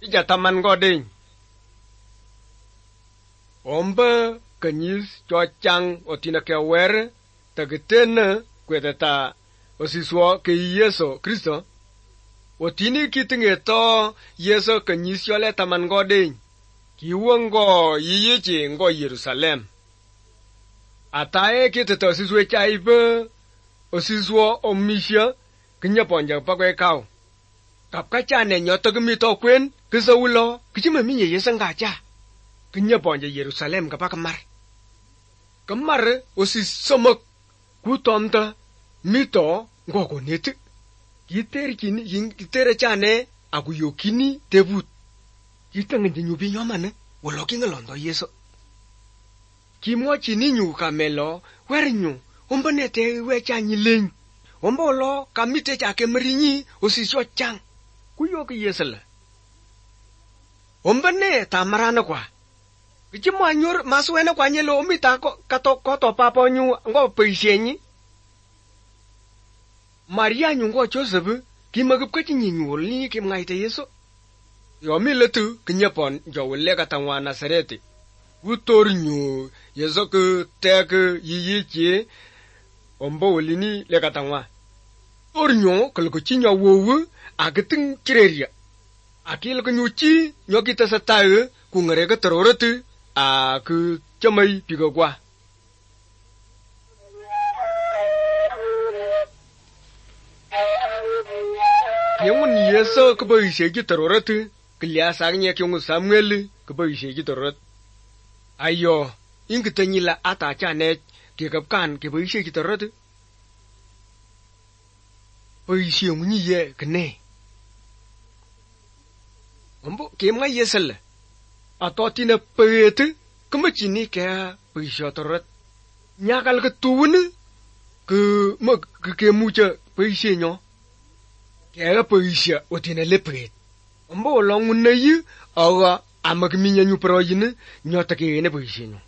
ija taman goding omba kanyis cho chang otina ke wer tagtena kwetata osiswa ke Yesu Kristo otini kitinge to Yesu kanyis yo le taman goding kiwongo yiyeje ngo Yerusalem atae kitata osiswe chaibe osiswa omisha kinya ponja pakwe kao kapkacha ne nyoto gmito kwen kisawulo kichima minye Yesu ngacha kinya ponja Yerusalem kapakamar kamar osisomak kutomta mito ngoko neti kitere chane akuyokini tebut kitangende nyubi nyomane woloki ngalondo Yesu kimwochi ninyu kamelo wernyu ombanete wechanyi leny ombolo kamite chake mrinyi osisyo chang kuyoki Yesu ombane tamarana kwa kichimo anyor maswene kwa nyelo omita koto paponyu ngo peishenyi Maria nyungo Joseph kimagipkachi nyinyul ni kimngaite Yesu yomi letu kinyapon jowle katangwa Nazareti utornyu Yesu ke tek yiyiche ombo wolini le katangwa ornyo kelko chinya wowu ageting chireria akil ko nyuchi nyokita satae kungere ka teroratu a ku chamai pigogwa Yung Yesu kebaishe ki teroratu klia sangnya kyung Samuel kebaishe ki terorot ayo ingitanyila ata chane kekapkan kebaishe ki teroratu baishe munye kne ombo kemga Yesu atotina peete kumachini ka baishe terorot nyakal ke tuun ke mag ke mucha baishe nyo kaya paisha otina lepret ombo longun na yi awa amagminya nyu proyine nyota ke ne paisha nyo